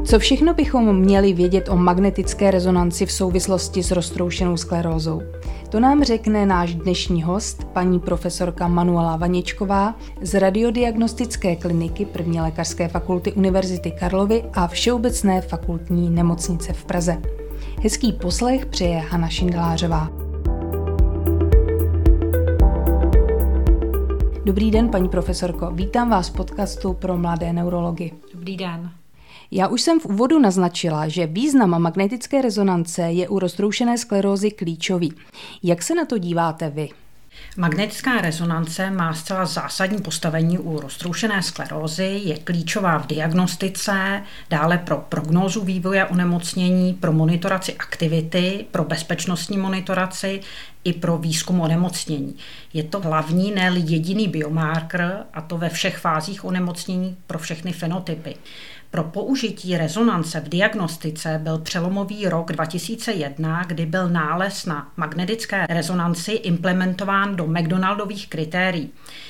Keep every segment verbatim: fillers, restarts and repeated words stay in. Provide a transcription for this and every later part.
Co všechno bychom měli vědět o magnetické rezonanci v souvislosti s roztroušenou sklerózou? To nám řekne náš dnešní host, paní profesorka Manuela Vaněčková z radiodiagnostické kliniky první lékařské fakulty Univerzity Karlovy a Všeobecné fakultní nemocnice v Praze. Hezký poslech přeje Hana Šindelářová. Dobrý den, paní profesorko. Vítám vás v podcastu pro mladé neurology. Dobrý den. Já už jsem v úvodu naznačila, že význam magnetické rezonance je u roztroušené sklerózy klíčový. Jak se na to díváte vy? Magnetická rezonance má zcela zásadní postavení u roztroušené sklerózy, je klíčová v diagnostice, dále pro prognózu vývoje onemocnění, pro monitoraci aktivity, pro bezpečnostní monitoraci i pro výzkum onemocnění. Je to hlavní, ne jediný biomarker, a to ve všech fázích onemocnění pro všechny fenotypy. Pro použití rezonance v diagnostice byl přelomový rok dva tisíce jedna, kdy byl nález na magnetické rezonanci implementován do McDonaldových kritérií.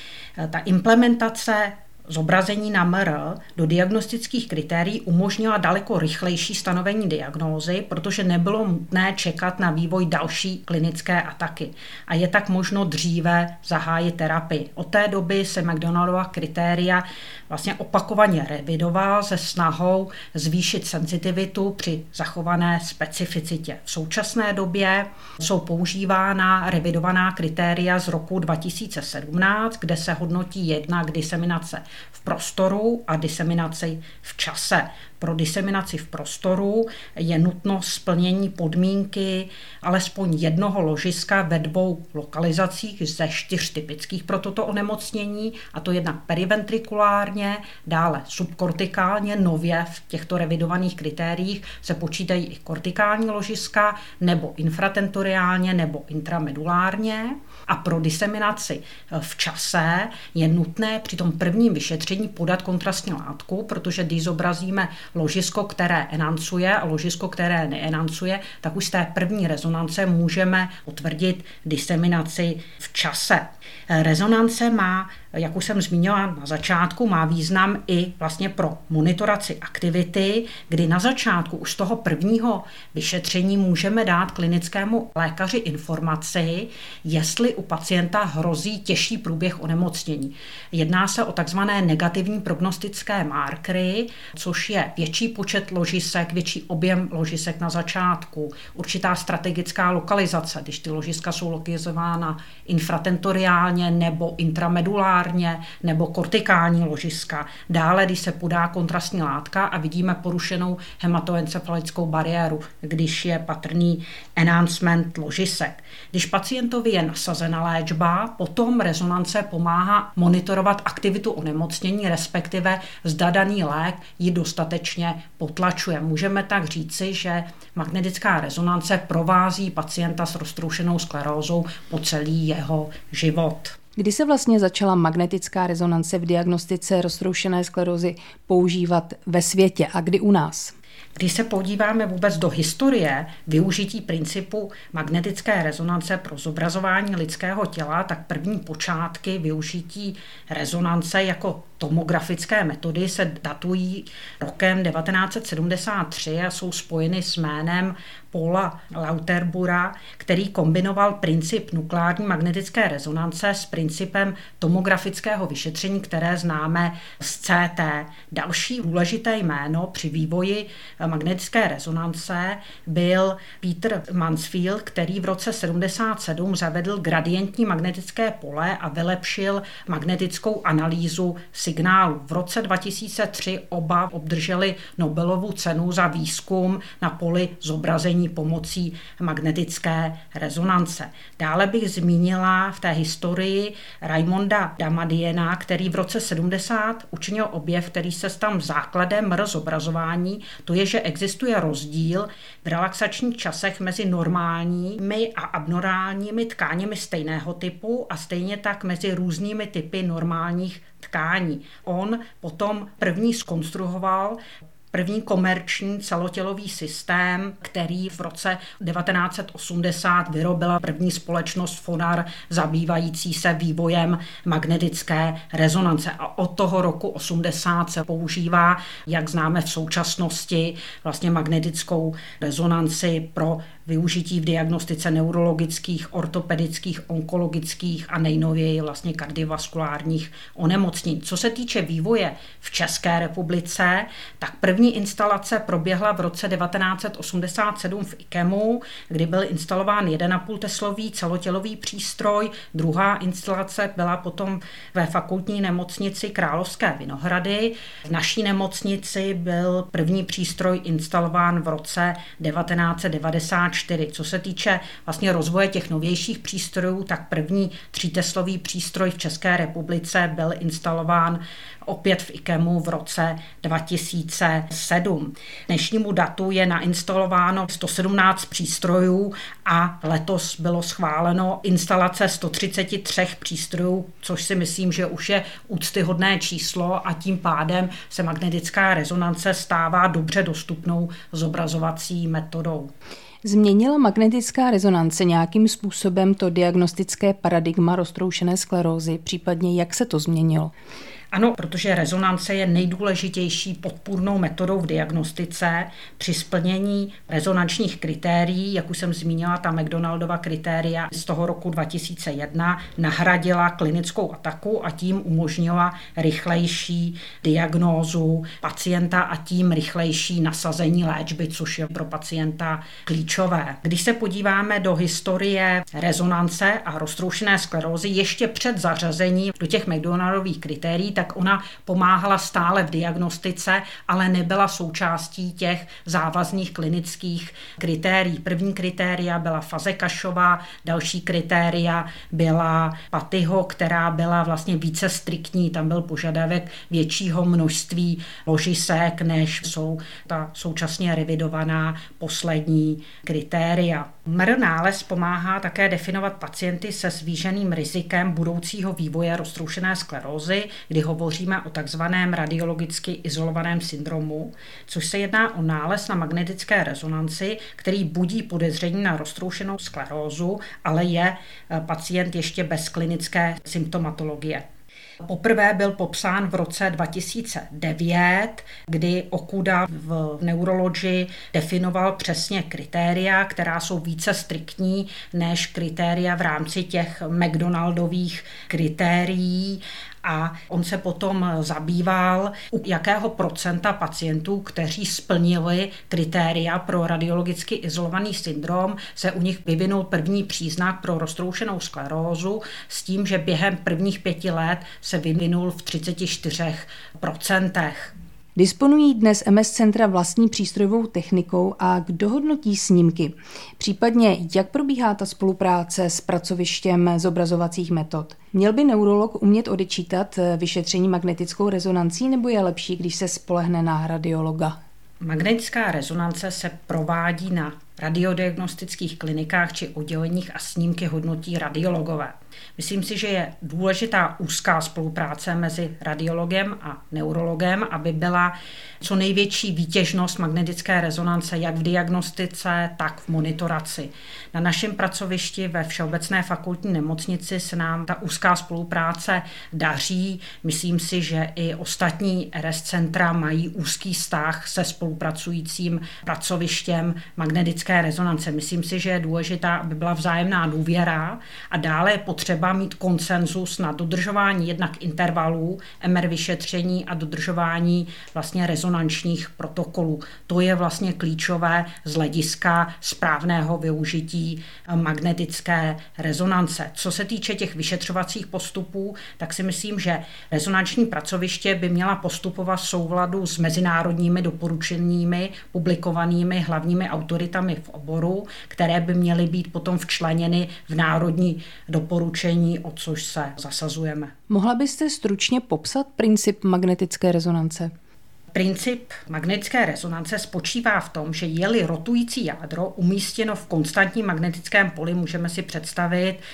Ta implementace zobrazení na M R do diagnostických kritérií umožnila daleko rychlejší stanovení diagnózy, protože nebylo nutné čekat na vývoj další klinické ataky. A je tak možno dříve zahájit terapii. Od té doby se McDonaldova kritéria vlastně opakovaně revidoval se snahou zvýšit senzitivitu při zachované specificitě. V současné době jsou používána revidovaná kritéria z roku dva tisíce sedmnáct, kde se hodnotí jednak diseminace v prostoru a diseminaci v čase. Pro diseminaci v prostoru je nutno splnění podmínky alespoň jednoho ložiska ve dvou lokalizacích ze čtyř typických pro toto onemocnění, a to jednak periventrikulárně, dále subkortikálně. Nově v těchto revidovaných kritériích se počítají i kortikální ložiska, nebo infratentoriálně, nebo intramedulárně. A pro diseminaci v čase je nutné při tom prvním vyšetření podat kontrastní látku, protože když zobrazíme ložisko, které enancuje a ložisko, které neenancuje, tak už z té první rezonance můžeme potvrdit diseminaci v čase. Rezonance má, jak už jsem zmínila na začátku, má význam i vlastně pro monitoraci aktivity, kdy na začátku už z toho prvního vyšetření můžeme dát klinickému lékaři informaci, jestli u pacienta hrozí těžší průběh onemocnění. Jedná se o takzvané negativní prognostické markery, což je větší počet ložisek, větší objem ložisek na začátku, určitá strategická lokalizace, když ty ložiska jsou lokalizována infratentoriálně nebo intramedulárně nebo kortikální ložiska. Dále, když se podá kontrastní látka a vidíme porušenou hematoencefalickou bariéru, když je patrný enhancement ložisek. Když pacientovi je nasazena léčba, potom rezonance pomáhá monitorovat aktivitu onemocnění, respektive zda daný lék ji dostatečně potlačuje. Můžeme tak říci, že magnetická rezonance provází pacienta s roztroušenou sklerózou po celý jeho život. Kdy se vlastně začala magnetická rezonance v diagnostice roztroušené sklerózy používat ve světě a kdy u nás? Když se podíváme vůbec do historie využití principu magnetické rezonance pro zobrazování lidského těla, tak první počátky využití rezonance jako tomografické metody se datují rokem devatenáct set sedmdesát tři a jsou spojeny s jménem Paula Lauterbura, který kombinoval princip nukleární magnetické rezonance s principem tomografického vyšetření, které známe z C T. Další důležité jméno při vývoji magnetické rezonance byl Peter Mansfield, který v roce sedmdesát sedm zavedl gradientní magnetické pole a vylepšil magnetickou analýzu signálu. V roce dva tisíce tři oba obdrželi Nobelovu cenu za výzkum na poli zobrazení pomocí magnetické rezonance. Dále bych zmínila v té historii Raimonda Damadiena, který v roce sedmdesát učinil objev, který se stal základem zobrazování. To je, že existuje rozdíl v relaxačních časech mezi normálními a abnormálními tkáněmi stejného typu a stejně tak mezi různými typy normálních tkání. On potom první zkonstruoval první komerční celotělový systém, který v roce devatenáct set osmdesát vyrobila první společnost Fonar zabývající se vývojem magnetické rezonance. A od toho roku osmdesát se používá, jak známe v současnosti, vlastně magnetickou rezonanci pro využití v diagnostice neurologických, ortopedických, onkologických a nejnověji vlastně kardiovaskulárních onemocnění. Co se týče vývoje v České republice, tak první instalace proběhla v roce devatenáct set osmdesát sedm v IKEMu, kdy byl instalován jeden a půl teslový celotělový přístroj. Druhá instalace byla potom ve fakultní nemocnici Královské Vinohrady. V naší nemocnici byl první přístroj instalován v roce devatenáct set devadesát čtyři. Co se týče vlastně rozvoje těch novějších přístrojů, tak první tříteslový přístroj v České republice byl instalován opět v IKEMu v roce dva tisíce sedm. Dnešnímu datu je nainstalováno sto sedmnáct přístrojů a letos bylo schváleno instalace sto třicet tři přístrojů, což si myslím, že už je úctyhodné číslo a tím pádem se magnetická rezonance stává dobře dostupnou zobrazovací metodou. Změnila magnetická rezonance nějakým způsobem to diagnostické paradigma roztroušené sklerózy, případně jak se to změnilo? Ano, protože rezonance je nejdůležitější podpůrnou metodou v diagnostice při splnění rezonančních kritérií, jak už jsem zmínila, ta McDonaldova kritéria z toho roku dva tisíce jedna nahradila klinickou ataku a tím umožnila rychlejší diagnózu pacienta a tím rychlejší nasazení léčby, což je pro pacienta klíčové. Když se podíváme do historie rezonance a roztroušené sklerózy ještě před zařazením do těch McDonaldových kritérií, tak ona pomáhala stále v diagnostice, ale nebyla součástí těch závazných klinických kritérií. První kritéria byla Fazekas-ová, další kritéria byla Pattyho, která byla vlastně více striktní, tam byl požadavek většího množství ložisek, než jsou ta současně revidovaná poslední kritéria. M R nález pomáhá také definovat pacienty se zvýšeným rizikem budoucího vývoje roztroušené sklerózy, kdy hovoříme o takzvaném radiologicky izolovaném syndromu, což se jedná o nález na magnetické rezonanci, který budí podezření na roztroušenou sklerózu, ale je pacient ještě bez klinické symptomatologie. Poprvé byl popsán v roce dva tisíce devět, kdy Okuda v neurologii definoval přesně kritéria, která jsou více striktní než kritéria v rámci těch McDonaldových kritérií. A on se potom zabýval, u jakého procenta pacientů, kteří splnili kritéria pro radiologicky izolovaný syndrom, se u nich vyvinul první příznak pro roztroušenou sklerózu s tím, že během prvních pěti let se vyvinul v třicet čtyři procent. Disponují dnes M S centra vlastní přístrojovou technikou a kdo hodnotí snímky? Případně jak probíhá ta spolupráce s pracovištěm zobrazovacích metod? Měl by neurolog umět odečítat vyšetření magnetickou rezonancí nebo je lepší, když se spolehne na radiologa? Magnetická rezonance se provádí na radiodiagnostických klinikách či odděleních a snímky hodnotí radiologové. Myslím si, že je důležitá úzká spolupráce mezi radiologem a neurologem, aby byla co největší výtěžnost magnetické rezonance jak v diagnostice, tak v monitoraci. Na našem pracovišti ve Všeobecné fakultní nemocnici se nám ta úzká spolupráce daří. Myslím si, že i ostatní R S centra mají úzký vztah se spolupracujícím pracovištěm magnetické rezonance. Myslím si, že je důležitá, aby byla vzájemná důvěra a dále je potřeba mít konsenzus na dodržování jednak intervalů, M R vyšetření a dodržování vlastně rezonančních protokolů. To je vlastně klíčové z hlediska správného využití magnetické rezonance. Co se týče těch vyšetřovacích postupů, tak si myslím, že rezonanční pracoviště by měla postupovat v souladu s mezinárodními doporučeními publikovanými hlavními autoritami v oboru, které by měly být potom včleněny v národní doporučení, o což se zasazujeme. Mohla byste stručně popsat princip magnetické rezonance? Princip magnetické rezonance spočívá v tom, že je-li rotující jádro umístěno v konstantním magnetickém poli, můžeme si představit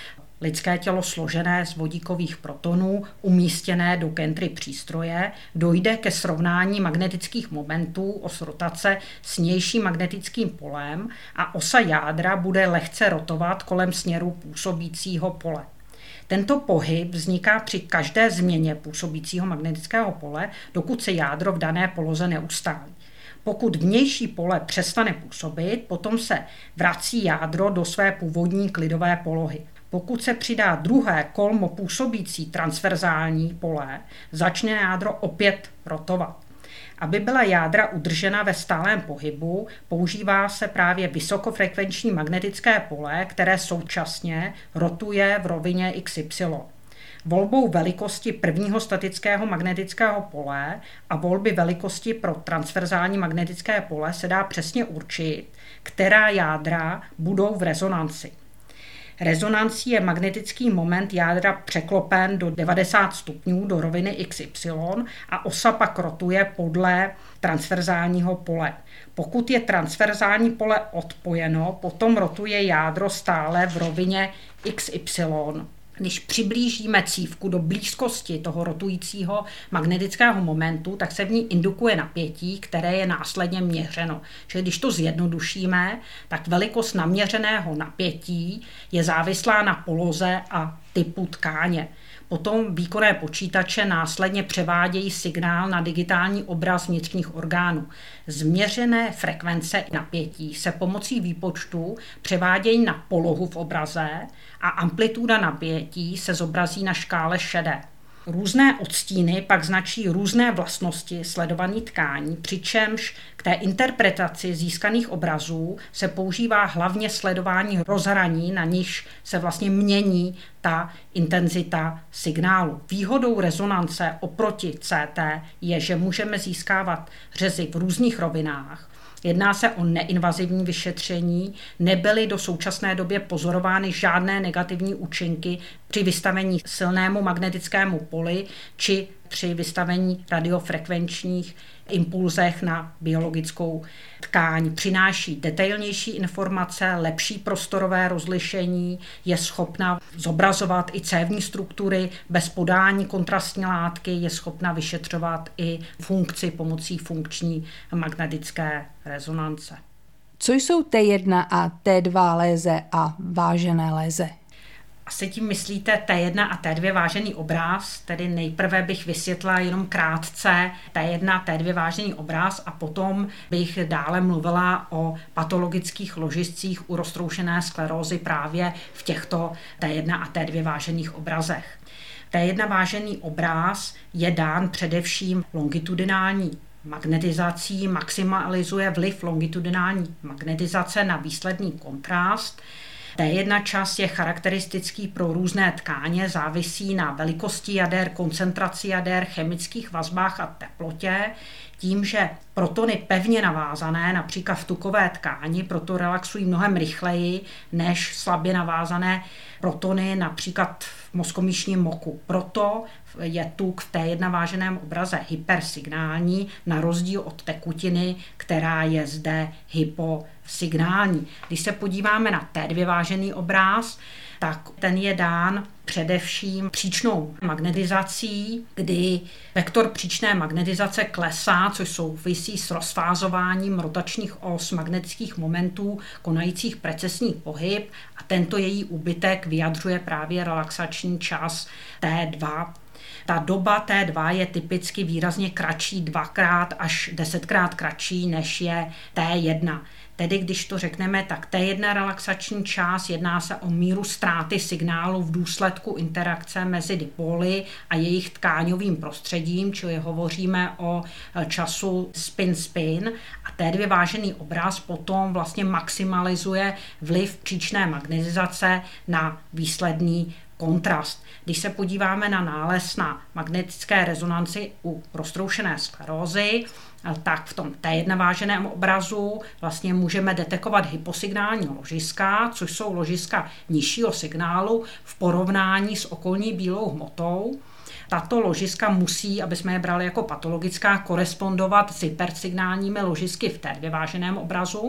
lidské tělo složené z vodíkových protonů umístěné do gantry přístroje, dojde ke srovnání magnetických momentů os rotace s vnějším magnetickým polem a osa jádra bude lehce rotovat kolem směru působícího pole. Tento pohyb vzniká při každé změně působícího magnetického pole, dokud se jádro v dané poloze neustálí. Pokud vnější pole přestane působit, potom se vrací jádro do své původní klidové polohy. Pokud se přidá druhé kolmo působící transverzální pole, začne jádro opět rotovat. Aby byla jádra udržena ve stálém pohybu, používá se právě vysokofrekvenční magnetické pole, které současně rotuje v rovině iks ypsilon. Volbou velikosti prvního statického magnetického pole a volby velikosti pro transverzální magnetické pole se dá přesně určit, která jádra budou v rezonanci. Rezonancí je magnetický moment jádra překlopen do devadesát stupňů do roviny iks ypsilon a osa pak rotuje podle transverzálního pole. Pokud je transverzální pole odpojeno, potom rotuje jádro stále v rovině iks ypsilon. Když přiblížíme cívku do blízkosti toho rotujícího magnetického momentu, tak se v ní indukuje napětí, které je následně měřeno. Čili když to zjednodušíme, tak velikost naměřeného napětí je závislá na poloze a typu tkáně. Potom výkonné počítače následně převádějí signál na digitální obraz vnitřních orgánů. Změřené frekvence napětí se pomocí výpočtu převádějí na polohu v obraze a amplituda napětí se zobrazí na škále šedé. Různé odstíny pak značí různé vlastnosti sledovaných tkání, přičemž k té interpretaci získaných obrazů se používá hlavně sledování rozhraní, na nichž se vlastně mění ta intenzita signálu. Výhodou rezonance oproti C T je, že můžeme získávat řezy v různých rovinách. Jedná se o neinvazivní vyšetření, nebyly do současné doby pozorovány žádné negativní účinky při vystavení silnému magnetickému poli či při vystavení radiofrekvenčních impulzech na biologickou tkáň. Přináší detailnější informace, lepší prostorové rozlišení, je schopna zobrazovat i cévní struktury bez podání kontrastní látky, je schopna vyšetřovat i funkci pomocí funkční magnetické rezonance. Co jsou T jedna a T dva léze a vážené léze? Asi tím myslíte T jedna a T dva vážený obráz, tedy nejprve bych vysvětlila jenom krátce T jedna, T dva vážený obráz a potom bych dále mluvila o patologických ložiscích u roztroušené sklerózy právě v těchto T jedna a T dva vážených obrazech. T jedna vážený obráz je dán především longitudinální magnetizací, maximalizuje vliv longitudinální magnetizace na výsledný kontrast. T jedna čas je charakteristický pro různé tkáně, závisí na velikosti jader, koncentraci jader, chemických vazbách a teplotě. Tím, že protony pevně navázané, například v tukové tkáni, proto relaxují mnohem rychleji než slabě navázané protony, například v mozkomíšním moku. Proto je tuk v T jedna váženém obraze hypersignální, na rozdíl od tekutiny, která je zde hyposignální. Když se podíváme na T dva vážený obráz, tak ten je dán především příčnou magnetizací, kdy vektor příčné magnetizace klesá, což souvisí s rozfázováním rotačních os magnetických momentů konajících precesní pohyb a tento její úbytek vyjadřuje právě relaxační čas T dva. Ta doba T dva je typicky výrazně kratší, dvakrát až desetkrát kratší, než je T jedna. Tedy když to řekneme, tak T jedna relaxační čas jedná se o míru ztráty signálu v důsledku interakce mezi dipoly a jejich tkáňovým prostředím, čili hovoříme o času spin-spin a T dva vážený obraz potom vlastně maximalizuje vliv příčné magnetizace na výsledný kontrast. Když se podíváme na nález na magnetické rezonanci u roztroušené sklerózy, tak v tom T jedna váženém obrazu vlastně můžeme detekovat hyposignální ložiska, což jsou ložiska nižšího signálu v porovnání s okolní bílou hmotou. Tato ložiska musí, aby jsme je brali jako patologická, korespondovat s hypersignálními ložisky v T dva váženém obrazu.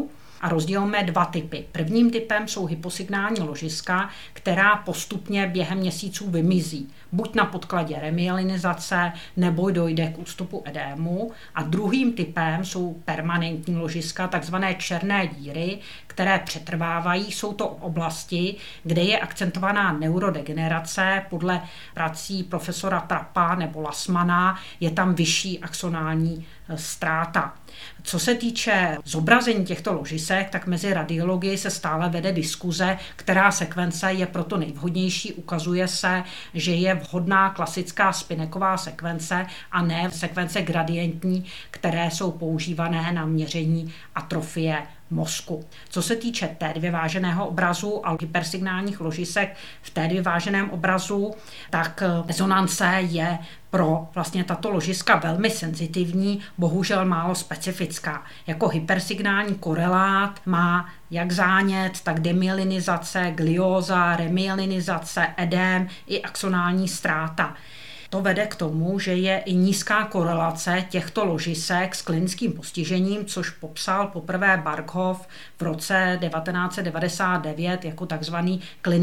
a rozdělíme dva typy. Prvním typem jsou hyposignální ložiska, která postupně během měsíců vymizí. Buď na podkladě remyelinizace, nebo dojde k ústupu edému. A druhým typem jsou permanentní ložiska, takzvané černé díry, které přetrvávají. Jsou to oblasti, kde je akcentovaná neurodegenerace. Podle prací profesora Trappa nebo Lassmana je tam vyšší axonální ztráta. Co se týče zobrazení těchto ložisek, tak mezi radiology se stále vede diskuze, která sekvence je proto nejvhodnější. Ukazuje se, že je vhodná klasická spineková sekvence a ne sekvence gradientní, které jsou používané na měření atrofie mozku. Co se týče té dvě váženého obrazu a hypersignálních ložisek v té dvě váženém obrazu, tak rezonance je pro vlastně tato ložiska velmi senzitivní, bohužel málo specifická. Jako hypersignální korelát má jak zánět, tak demyelinizace, glióza, remyelinizace, edém i axonální ztráta. To vede k tomu, že je i nízká korelace těchto ložisek s klinickým postižením, což popsal poprvé Barkhoff v roce devatenáct set devadesát devět jako takzvaný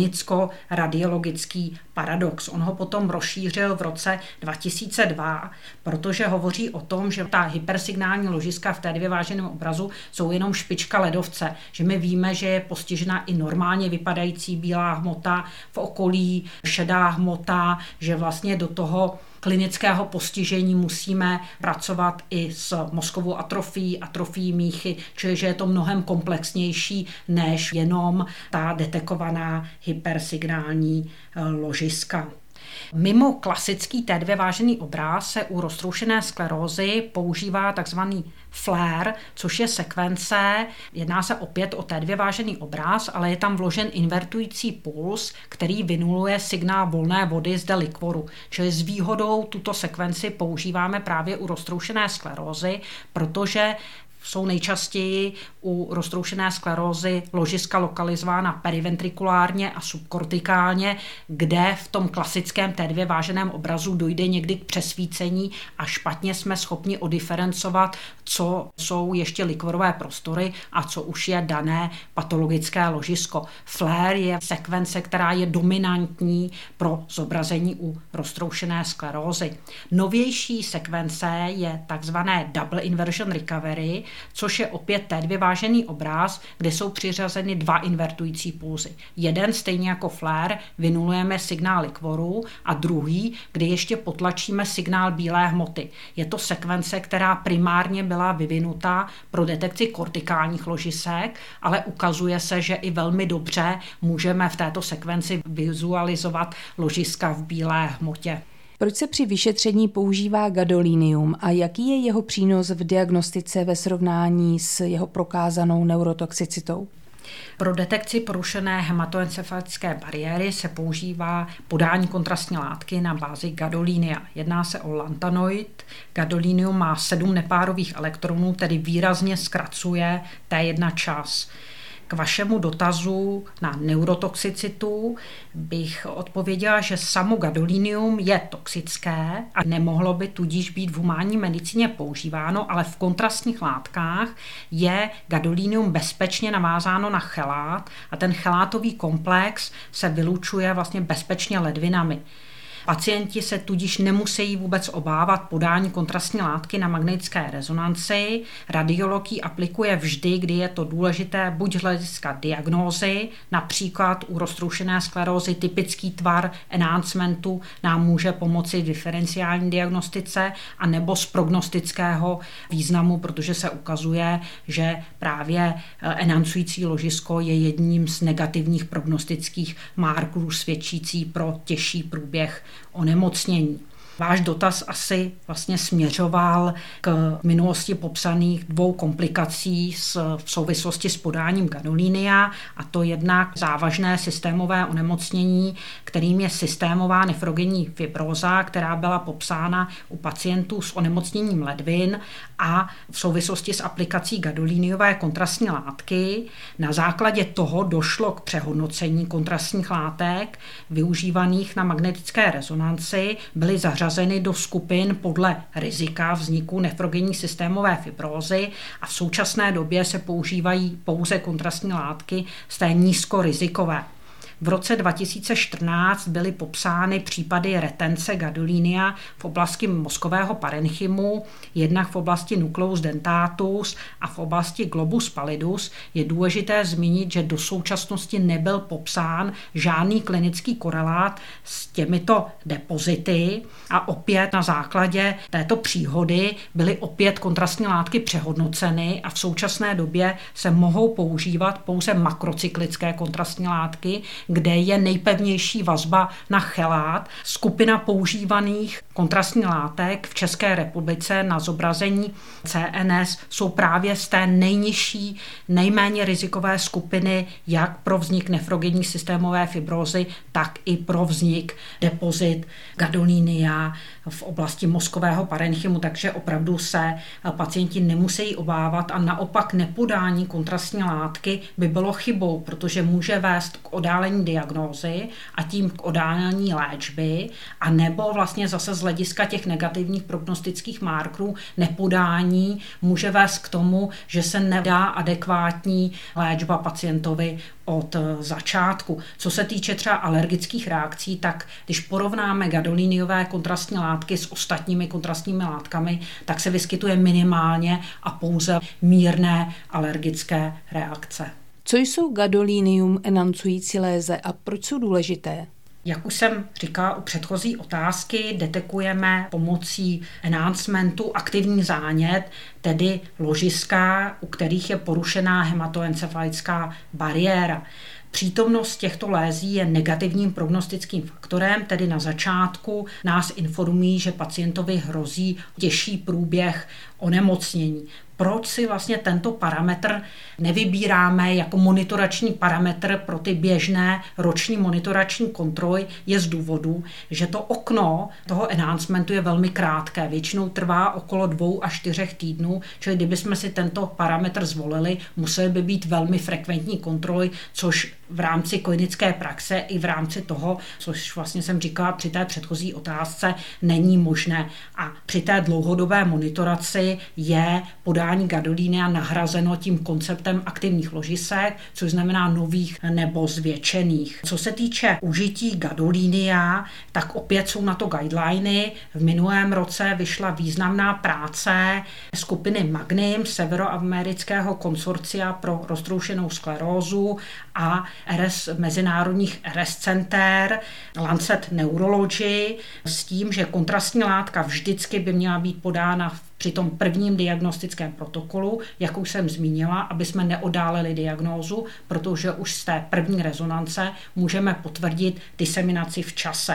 klinicko-radiologický paradox. On ho potom rozšířil v roce dva tisíce dva, protože hovoří o tom, že ta hypersignální ložiska v té dvě váženém obrazu jsou jenom špička ledovce, že my víme, že je postižena i normálně vypadající bílá hmota v okolí, šedá hmota, že vlastně do toho klinického postižení musíme pracovat i s mozkovou atrofií, atrofií míchy, čili že je to mnohem komplexnější než jenom ta detekovaná hypersignální ložiska. Mimo klasický té dvě vážený obráz se u roztroušené sklerózy používá takzvaný flare, což je sekvence, jedná se opět o té dvě vážený obráz, ale je tam vložen invertující puls, který vynuluje signál volné vody z delikvoru. Čili s výhodou tuto sekvenci používáme právě u roztroušené sklerózy, protože jsou nejčastěji u roztroušené sklerózy ložiska lokalizována periventrikulárně a subkortikálně, kde v tom klasickém té dvě váženém obrazu dojde někdy k přesvícení a špatně jsme schopni odiferencovat, co jsou ještě likvorové prostory a co už je dané patologické ložisko. Flare je sekvence, která je dominantní pro zobrazení u roztroušené sklerózy. Novější sekvence je takzvané double inversion recovery, což je opět té dvě vážený obráz, kde jsou přiřazeny dva invertující pulzy. Jeden, stejně jako flare, vynulujeme signál likvoru a druhý, kdy ještě potlačíme signál bílé hmoty. Je to sekvence, která primárně byla vyvinutá pro detekci kortikálních ložisek, ale ukazuje se, že i velmi dobře můžeme v této sekvenci vizualizovat ložiska v bílé hmotě. Proč se při vyšetření používá gadolinium a jaký je jeho přínos v diagnostice ve srovnání s jeho prokázanou neurotoxicitou? Pro detekci porušené hematoencefalické bariéry se používá podání kontrastní látky na bázi gadolinia. Jedná se o lantanoid. Gadolinium má sedm nepárových elektronů, tedy výrazně zkracuje té jedna čas. K vašemu dotazu na neurotoxicitu bych odpověděla, že samo gadolinium je toxické a nemohlo by tudíž být v humánní medicíně používáno, ale v kontrastních látkách je gadolinium bezpečně navázáno na chelát a ten chelátový komplex se vylučuje vlastně bezpečně ledvinami. Pacienti se tudíž nemusí vůbec obávat podání kontrastní látky na magnetické rezonanci. Radiolog ji aplikuje vždy, kdy je to důležité, buď z hlediska diagnózy, například u roztroušené sklerózy typický tvar enhancementu nám může pomoci v diferenciální diagnostice, anebo z prognostického významu, protože se ukazuje, že právě enhancující ložisko je jedním z negativních prognostických markerů svědčící pro těžší průběh onemocnění. Váš dotaz asi vlastně směřoval k minulosti popsaných dvou komplikací v souvislosti s podáním gadolinia, a to jednak závažné systémové onemocnění, kterým je systémová nefrogenní fibróza, která byla popsána u pacientů s onemocněním ledvin, a v souvislosti s aplikací gadoliniové kontrastní látky. Na základě toho došlo k přehodnocení kontrastních látek využívaných na magnetické rezonanci, byly zařazeny zařazeny do skupin podle rizika vzniku nefrogenní systémové fibrózy a v současné době se používají pouze kontrastní látky z té nízkorizikové. V roce dva tisíce čtrnáct byly popsány případy retence gadolinea v oblasti mozkového parenchymu, jednak v oblasti nucleus dentatus a v oblasti globus pallidus. Je důležité zmínit, že do současnosti nebyl popsán žádný klinický korelát s těmito depozity a opět na základě této příhody byly opět kontrastní látky přehodnoceny a v současné době se mohou používat pouze makrocyklické kontrastní látky, kde je nejpevnější vazba na chelát. Skupina používaných kontrastních látek v České republice na zobrazení C N S jsou právě z té nejnižší, nejméně rizikové skupiny, jak pro vznik nefrogenní systémové fibrózy, tak i pro vznik depozit gadolinea v oblasti mozkového parenchymu, takže opravdu se pacienti nemusí obávat a naopak nepodání kontrastní látky by bylo chybou, protože může vést k odálení diagnózy a tím k odálení léčby, a nebo vlastně zase z hlediska těch negativních prognostických markerů nepodání může vést k tomu, že se nedá adekvátní léčba pacientovi od začátku. Co se týče třeba alergických reakcí, tak když porovnáme gadoliniové kontrastní látky s ostatními kontrastními látkami, tak se vyskytuje minimálně a pouze mírné alergické reakce. Co jsou gadolinium enancující léze a proč jsou důležité? Jak už jsem říkala u předchozí otázky, detekujeme pomocí enhancementu aktivní zánět, tedy ložiska, u kterých je porušená hematoencefalická bariéra. Přítomnost těchto lézí je negativním prognostickým faktorem, tedy na začátku nás informují, že pacientovi hrozí těžší průběh onemocnění. Proč si vlastně tento parametr nevybíráme jako monitorační parametr pro ty běžné roční monitorační kontroly, je z důvodu, že to okno toho enhancementu je velmi krátké. Většinou trvá okolo dvou až čtyřech týdnů, čili kdybychom si tento parametr zvolili, musely by být velmi frekventní kontroly, což v rámci klinické praxe i v rámci toho, což vlastně jsem říkala při té předchozí otázce, není možné. A při té dlouhodobé monitoraci je podání gadolinea nahrazeno tím konceptem aktivních ložisek, což znamená nových nebo zvětšených. Co se týče užití gadolinea, tak opět jsou na to guideliny. V minulém roce vyšla významná práce skupiny Magnim, Severoamerického konsorcia pro roztroušenou sklerózu a R S, mezinárodních R S center, Lancet Neurology, s tím, že kontrastní látka vždycky by měla být podána při tom prvním diagnostickém protokolu, jak už jsem zmínila, aby jsme neodáleli diagnózu, protože už z té první rezonance můžeme potvrdit diseminaci v čase.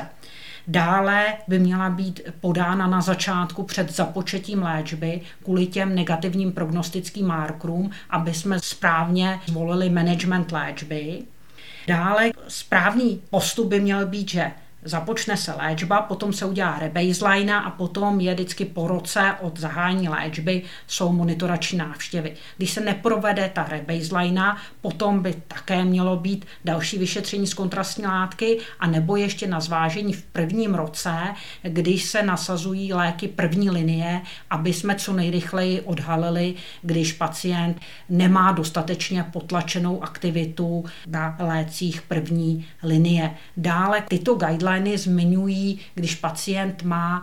Dále by měla být podána na začátku před započetím léčby kvůli těm negativním prognostickým markerům, aby jsme správně zvolili management léčby. Dále správný postup by měl být, že započne se léčba, potom se udělá rebaseline a potom je vždycky po roce od zahájení léčby jsou monitorační návštěvy. Když se neprovede ta rebaseline, potom by také mělo být další vyšetření z kontrastní látky a nebo ještě na zvážení v prvním roce, když se nasazují léky první linie, aby jsme co nejrychleji odhalili, když pacient nemá dostatečně potlačenou aktivitu na lécích první linie. Dále tyto guidelines zmiňují, když pacient má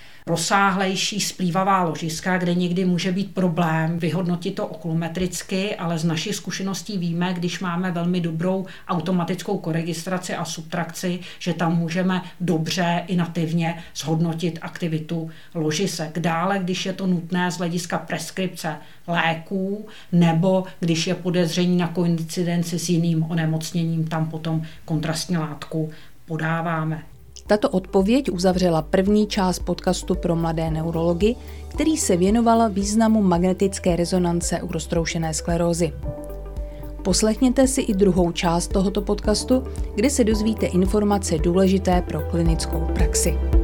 rozsáhlejší splývavá ložiska, kde někdy může být problém vyhodnotit to okulometricky, ale z našich zkušeností víme, když máme velmi dobrou automatickou koregistraci a subtrakci, že tam můžeme dobře i nativně zhodnotit aktivitu ložisek. Dále, když je to nutné z hlediska preskripce léků, nebo když je podezření na koincidenci s jiným onemocněním, tam potom kontrastní látku podáváme. Tato odpověď uzavřela první část podcastu pro mladé neurology, který se věnoval významu magnetické rezonance u roztroušené sklerózy. Poslechněte si i druhou část tohoto podcastu, kde se dozvíte informace důležité pro klinickou praxi.